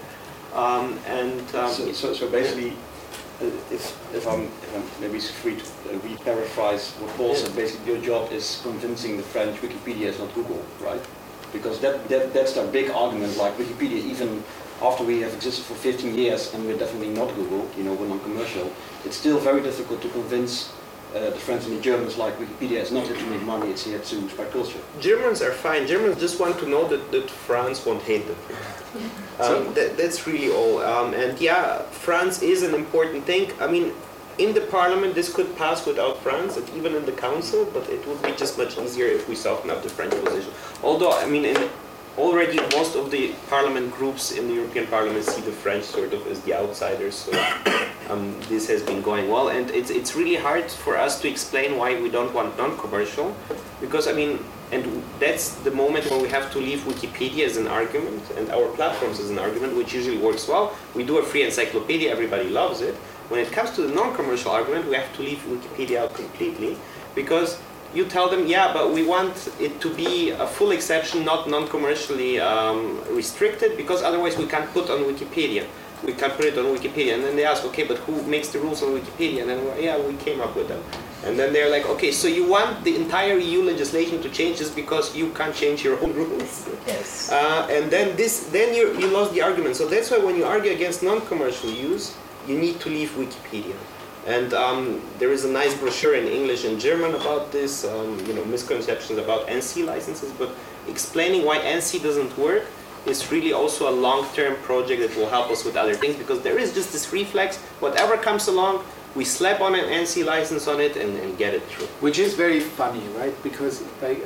So basically, if I'm maybe free to re-paraphrase what Paul said, basically your job is convincing the French Wikipedia is not Google, right? Because that's their big argument, like Wikipedia, even after we have existed for 15 years and we're definitely not Google, we're non-commercial, it's still very difficult to convince the French and the Germans, like Wikipedia is not here to make money, it's here to spread culture. Germans are fine. Germans just want to know that France won't hate them. That's really all. And yeah, France is an important thing. I mean, in the parliament this could pass without France, and even in the council, but it would be just much easier if we soften up the French position. Although, I mean, already most of the parliament groups in the European Parliament see the French sort of as the outsiders, so this has been going well, and it's really hard for us to explain why we don't want non-commercial, because I mean, and that's the moment when we have to leave Wikipedia as an argument and our platforms as an argument, which usually works well. We do a free encyclopedia, everybody loves it. When it comes to the non-commercial argument, we have to leave Wikipedia out completely, because you tell them, yeah, but we want it to be a full exception, not non-commercially restricted, because otherwise we can't put on Wikipedia. We can't put it on Wikipedia. And then they ask, okay, but who makes the rules on Wikipedia? And then, yeah, we came up with them. And then they're like, okay, so you want the entire EU legislation to change just because you can't change your own rules? Yes. And then you lost the argument. So that's why when you argue against non-commercial use, you need to leave Wikipedia. And there is a nice brochure in English and German about this, misconceptions about NC licenses, but explaining why NC doesn't work is really also a long-term project that will help us with other things, because there is just this reflex, whatever comes along, we slap on an NC license on it and get it through. Which is very funny, right? Because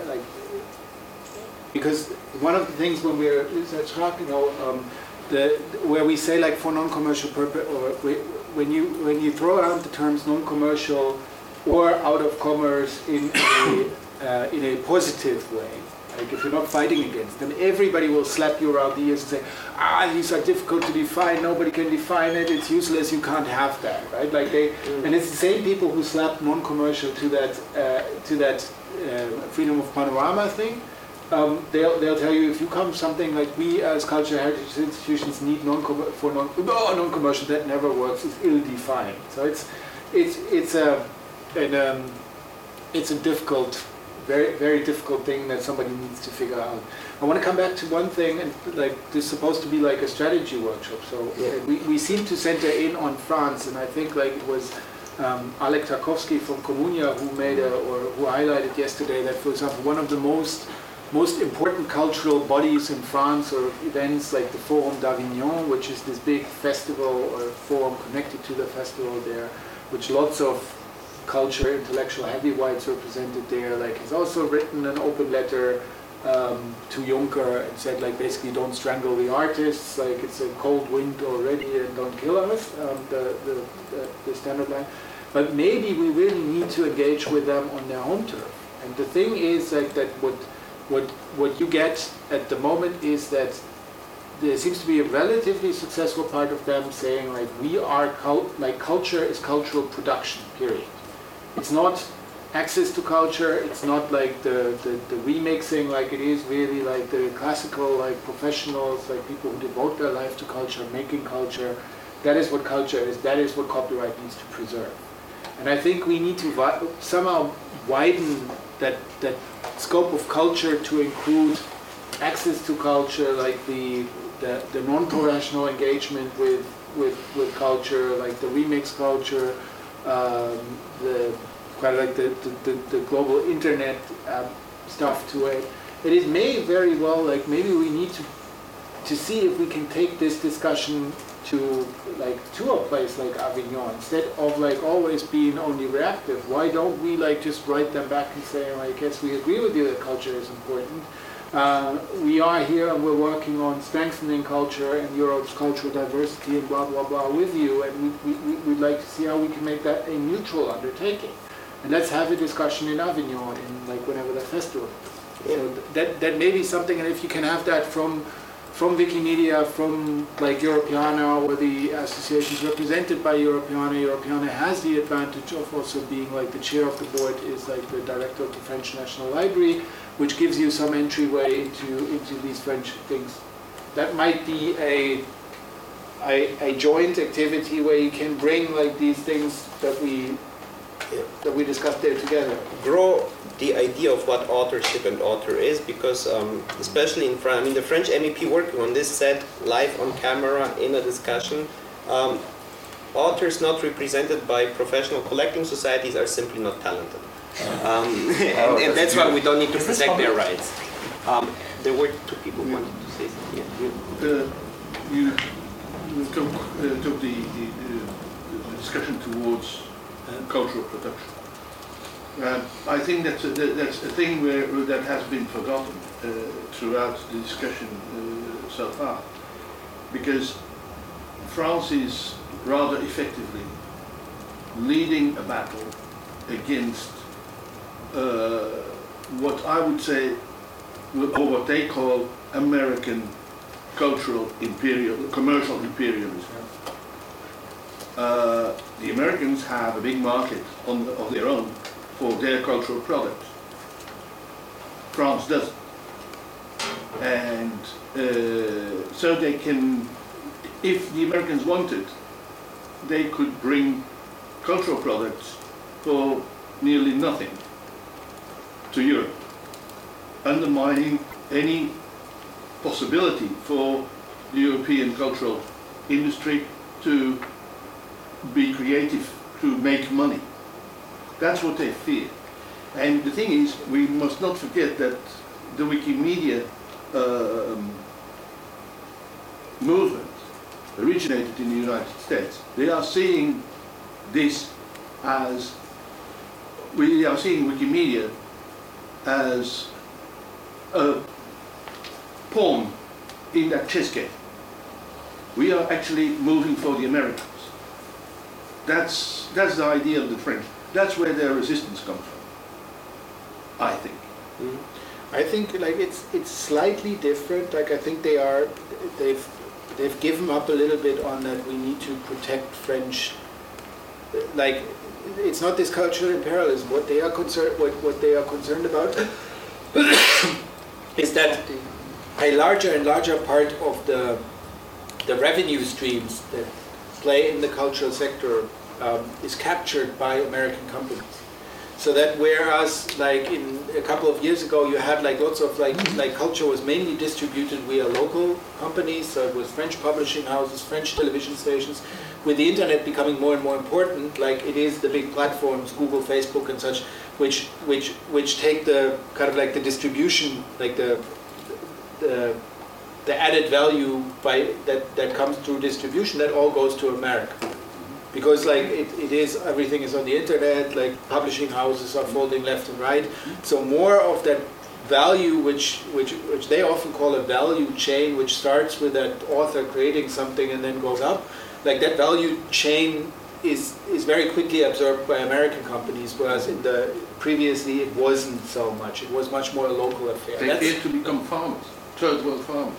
because one of the things when we're talking, where we say like for non-commercial purpose, or when you throw around the terms non-commercial or out of commerce in a positive way, like if you're not fighting against them, everybody will slap you around the ears and say, these are difficult to define, nobody can define it, it's useless, you can't have that, right? Like and it's the same people who slapped non-commercial to that freedom of panorama thing. They'll tell you, if you come something like we as cultural heritage institutions need non-commercial, that never works, it's ill-defined. So it's a difficult, very, very difficult thing that somebody needs to figure out. I want to come back to one thing, and like this is supposed to be like a strategy workshop. So we seem to center in on France, and I think like it was Alek Tarkowski from Comunia who who highlighted yesterday that, for example, one of the most important cultural bodies in France or events like the Forum d'Avignon, which is this big festival or forum connected to the festival there, which lots of culture, intellectual heavyweights represented there, like has also written an open letter to Juncker and said like basically don't strangle the artists, like it's a cold wind already and don't kill us, the standard line. But maybe we really need to engage with them on their home turf. And the thing is like that what you get at the moment is that there seems to be a relatively successful part of them saying like we are culture is cultural production, period. It's not access to culture, it's not like the remixing, like it is really like the classical like professionals, like people who devote their life to culture, making culture. That is what culture is, that is what copyright needs to preserve. And I think we need to somehow widen that scope of culture to include access to culture, like the non-professional engagement with culture, like the remix culture, the global internet stuff to it. It may very well, like maybe we need to see if we can take this discussion to a place like Avignon instead of like always being only reactive. Why don't we like just write them back and say like, yes, we agree with you that culture is important. We are here and we're working on strengthening culture and Europe's cultural diversity and blah blah blah with you, and we'd like to see how we can make that a mutual undertaking. And let's have a discussion in Avignon in like whenever the festival is. So that may be something, and if you can have that from Wikimedia, from like Europeana, or the associations represented by Europeana. Europeana has the advantage of also being like the chair of the board is like the director of the French National Library, which gives you some entryway into these French things. That might be a joint activity where you can bring like these things that we discussed there together. Grow the idea of what authorship and author is, because especially in France, I mean the French MEP working on this said live on camera in a discussion, authors not represented by professional collecting societies are simply not talented. And that's why we don't need to protect their rights. There were two people who wanted to say something. You took the discussion towards cultural production. I think that's a thing that has been forgotten throughout the discussion so far, because France is rather effectively leading a battle against what I would say, or what they call American commercial imperialism. The Americans have a big market of their own for their cultural products. France doesn't. And so they can, if the Americans wanted, they could bring cultural products for nearly nothing to Europe, undermining any possibility for the European cultural industry to be creative, to make money. That's what they fear. And the thing is, we must not forget that the Wikimedia movement originated in the United States. They are seeing this as, we are seeing Wikimedia as a pawn in that chess game. We are actually moving for the Americans. That's the idea of the French. That's where their resistance comes from, I think. Mm-hmm. I think like it's slightly different. Like I think they've given up a little bit on that. We need to protect French. Like it's not this cultural imperialism. What they are concerned about is that a larger and larger part of the revenue streams that play in the cultural sector is captured by American companies. So that whereas like in a couple of years ago you had like lots of like culture was mainly distributed via local companies, so it was French publishing houses, French television stations. With the internet becoming more and more important, like it is the big platforms, Google, Facebook and such, which take the kind of like the distribution, like the added value by that comes through distribution, that all goes to America. Because like it is, everything is on the internet, like publishing houses are folding left and right. So more of that value, which they often call a value chain, which starts with that author creating something and then goes up, like that value chain is very quickly absorbed by American companies, whereas previously it wasn't so much. It was much more a local affair. They appear to become farmers, third world farmers.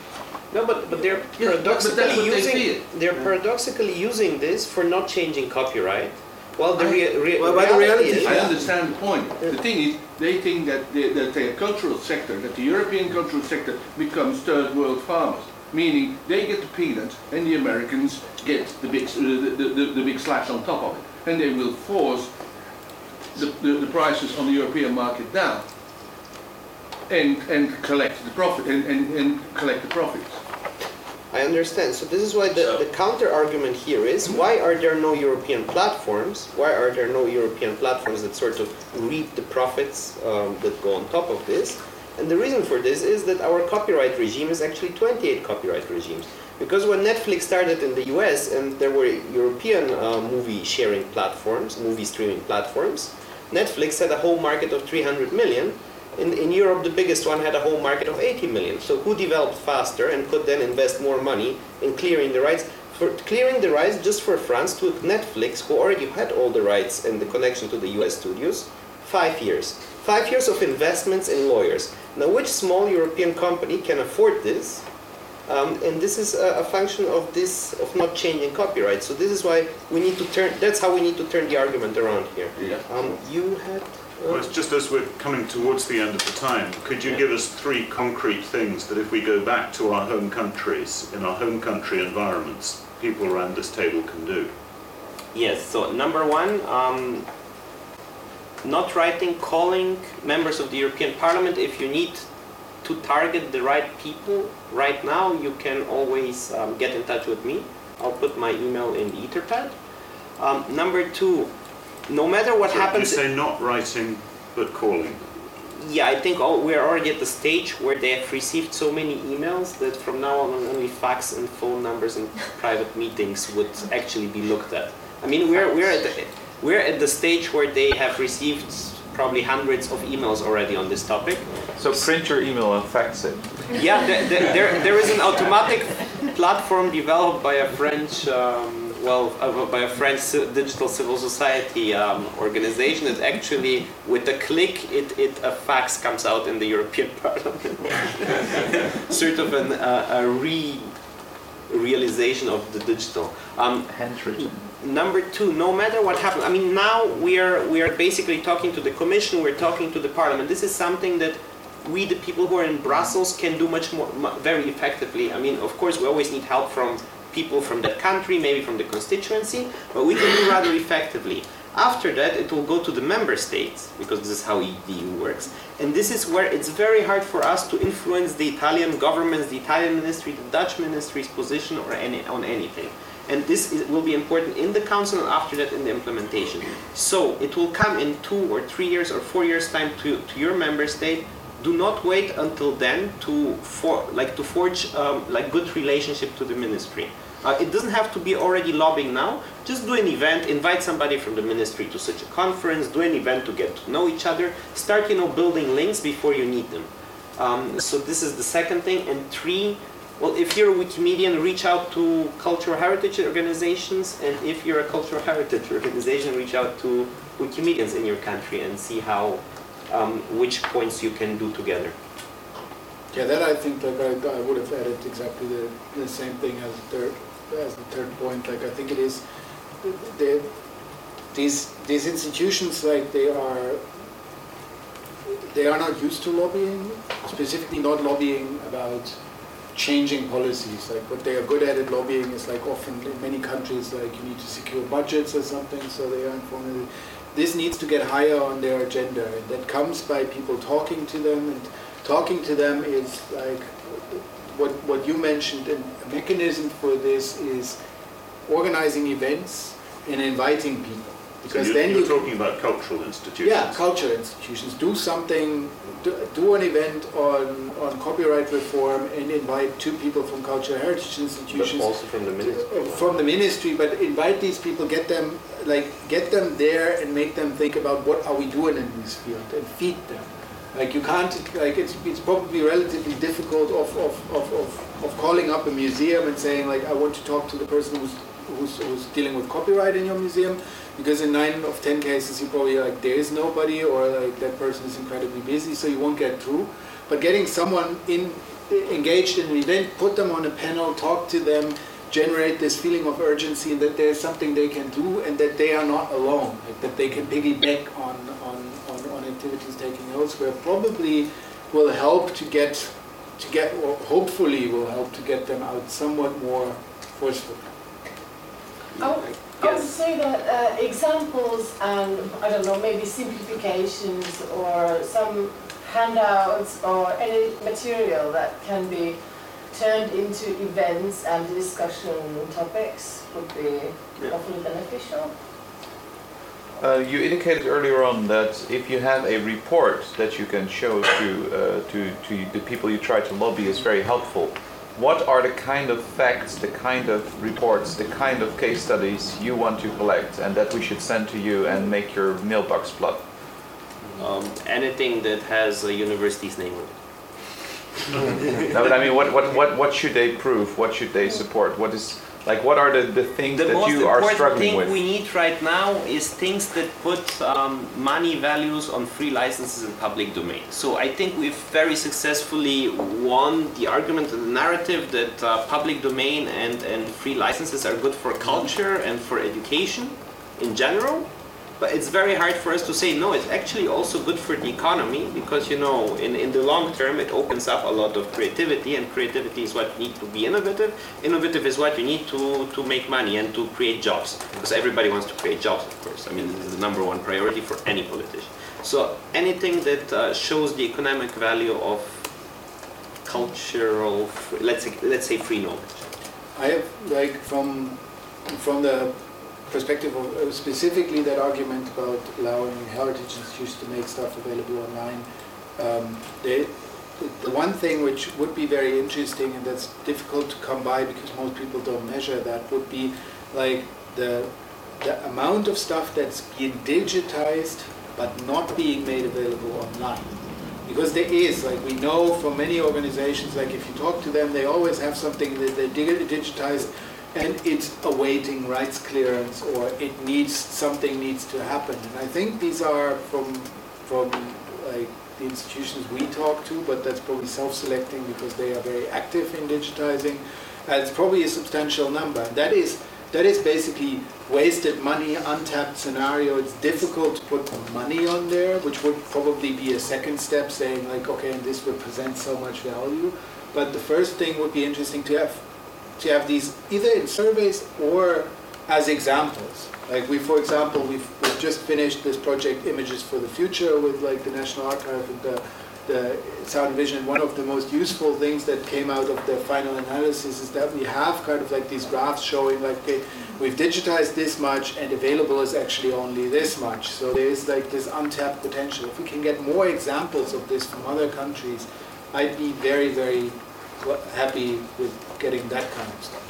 No, but they're Yeah, but that's paradoxically what they using fear. they're paradoxically using this for not changing copyright. Well, the reality reality is- is I understand the point. The thing is, they think that the cultural sector, that the European cultural sector becomes third world farmers, meaning they get the peanuts and the Americans get the big slash on top of it, and they will force the prices on the European market down and collect the profit and collect the profits. I understand. So this is why the counter argument here is, why are there no European platforms? Why are there no European platforms that sort of reap the profits that go on top of this? And the reason for this is that our copyright regime is actually 28 copyright regimes. Because when Netflix started in the US and there were European movie sharing platforms, movie streaming platforms, Netflix had a whole market of 300 million. In Europe, the biggest one had a whole market of 80 million. So who developed faster and could then invest more money in clearing the rights? For clearing the rights just for France took Netflix, who already had all the rights and the connection to the US studios, 5 years. 5 years of investments in lawyers. Now, which small European company can afford this? And this is a function of this, of not changing copyright. So this is why we need to turn, that's how we need to turn the argument around here. Yeah. You had... Well, it's just as we're coming towards the end of the time, could you give us 3 concrete things that if we go back to our home countries, in our home country environments, people around this table can do? Yes, so number one, not writing, calling members of the European Parliament. If you need to target the right people right now, you can always get in touch with me. I'll put my email in the Etherpad. Number two, no matter what happens... You say not writing, but calling. Yeah, I think we're already at the stage where they have received so many emails that from now on only fax and phone numbers and private meetings would actually be looked at. I mean, we're at the stage where they have received probably hundreds of emails already on this topic. So print your email and fax it. Yeah, there is an automatic platform developed by a French, by a French digital civil society organization. That actually, with a click, a fax comes out in the European Parliament. Sort of a realization of the digital. Handwritten. Number two, no matter what happens, I mean, now we are basically talking to the Commission, we're talking to the Parliament. This is something that we, the people who are in Brussels, can do much more, very effectively. I mean, of course, we always need help from people from that country, maybe from the constituency, but we can do rather effectively. After that, it will go to the member states, because this is how the EU works. And this is where it's very hard for us to influence the Italian governments, the Italian ministry, the Dutch ministry's position on anything. And this will be important in the Council and after that in the implementation. So it will come in 2 or 3 years or 4 years time to your member state. Do not wait until then to forge good relationship to the ministry. It doesn't have to be already lobbying now. Just do an event, invite somebody from the ministry to such a conference, do an event to get to know each other. Start, building links before you need them. So this is the second thing. And 3, well, if you're a Wikimedian, reach out to cultural heritage organizations. And if you're a cultural heritage organization, reach out to Wikimedians in your country and see how, which points you can do together. Yeah, that I think I would have added exactly the same thing as the third point. Like, I think it is these institutions, like they are not used to lobbying, specifically not lobbying about changing policies. Like, what they are good at lobbying is, like, often in many countries, like, you need to secure budgets or something, so they are informed. This needs to get higher on their agenda, and that comes by people talking to them. And talking to them is like what you mentioned, and a mechanism for this is organizing events and inviting people. Because so then you're talking about cultural institutions. Yeah, cultural institutions. Do something, do an event on copyright reform and invite 2 people from cultural heritage institutions. But also from the ministry. From the ministry, but invite these people, get them there and make them think about what are we doing in this field and feed them. Like, you can't, like, it's probably relatively difficult of calling up a museum and saying, like, I want to talk to the person who's dealing with copyright in your museum, because in 9 of 10 cases you probably, like, there is nobody, or like that person is incredibly busy, so you won't get through. But getting someone in engaged in an event, put them on a panel, talk to them, generate this feeling of urgency that there's something they can do and that they are not alone, like that they can piggyback on activities taking elsewhere, probably will help to get, or hopefully will help to get them out somewhat more forcefully. I would say that examples and, I don't know, maybe simplifications or some handouts or any material that can be turned into events and discussion topics would be hopefully beneficial. You indicated earlier on that if you have a report that you can show to the people you try to lobby is very helpful. What are the kind of facts, the kind of reports, the kind of case studies you want to collect and that we should send to you and make your mailbox flood? Anything that has a university's name on it. No, but I mean, what should they prove? What should they support? What are the things that you are struggling with? The most important thing we need right now is things that put money values on free licenses in public domain. So I think we've very successfully won the argument and the narrative that public domain and free licenses are good for culture and for education in general. But it's very hard for us to say, no, it's actually also good for the economy because, you know, in the long term, it opens up a lot of creativity, and creativity is what you need to be innovative. Innovative is what you need to make money and to create jobs, because everybody wants to create jobs, of course. I mean, this is the #1 priority for any politician. So anything that shows the economic value of cultural, let's say free knowledge. I have, like, from the perspective of specifically that argument about allowing heritage institutions to make stuff available online. The one thing which would be very interesting, and that's difficult to come by because most people don't measure that, would be like the amount of stuff that's being digitized but not being made available online. Because there is, like we know from many organizations, like if you talk to them, they always have something that they digitized and it's awaiting rights clearance, or something needs to happen. And I think these are from like the institutions we talk to, but that's probably self-selecting because they are very active in digitizing. And it's probably a substantial number. That is basically wasted money, untapped scenario. It's difficult to put money on there, which would probably be a second step, saying like, okay, and this represents so much value. But the first thing would be interesting to have these either in surveys or as examples. Like for example, we've just finished this project Images for the Future with like the National Archive and the Sound Vision. One of the most useful things that came out of the final analysis is that we have kind of like these graphs showing like, okay, we've digitized this much and available is actually only this much. So there is like this untapped potential. If we can get more examples of this from other countries, I'd be very, very happy with getting that kind of stuff.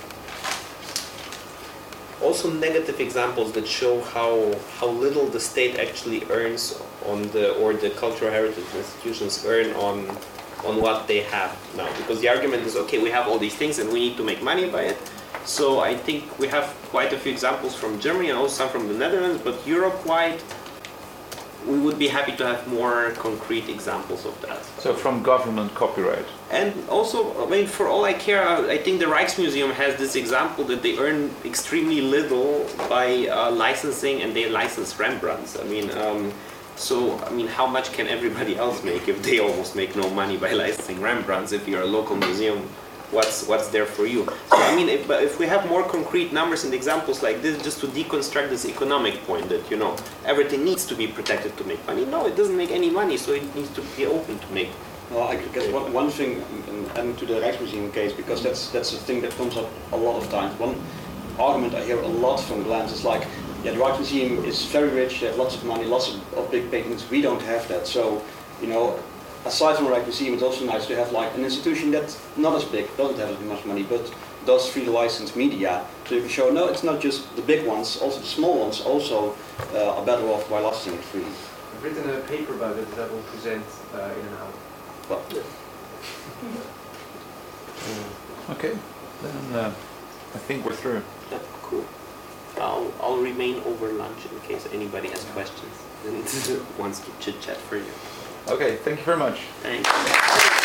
Also negative examples that show how little the state actually earns on or the cultural heritage institutions earn on what they have now. Because the argument is, okay, we have all these things and we need to make money by it. So I think we have quite a few examples from Germany and also some from the Netherlands, but Europe-wide, we would be happy to have more concrete examples of that. So from government copyright. And also, I mean, for all I care, I think the Rijksmuseum has this example that they earn extremely little by licensing, and they license Rembrandts. I mean, how much can everybody else make if they almost make no money by licensing Rembrandts? If you're a local museum, what's there for you? So I mean, if we have more concrete numbers and examples like this, just to deconstruct this economic point that, you know, everything needs to be protected to make money. No, it doesn't make any money, so it needs to be open to make. Well, I guess one thing, and to the Rijksmuseum case, because that's a thing that comes up a lot of times. One argument I hear a lot from Glens is like, yeah, the Rijksmuseum is very rich, they have lots of money, lots of big paintings, we don't have that. So, you know, aside from the Rijksmuseum, it's also nice to have like an institution that's not as big, doesn't have as much money, but does free licensed media. So you can show, no, it's not just the big ones, also the small ones also are better off by licensing it freely. I've written a paper about it that I will present in an hour. Well, Okay, then I think we're through. Yeah, cool. I'll remain over lunch in case anybody has questions and wants to chit chat for you. Okay, thank you very much. Thanks.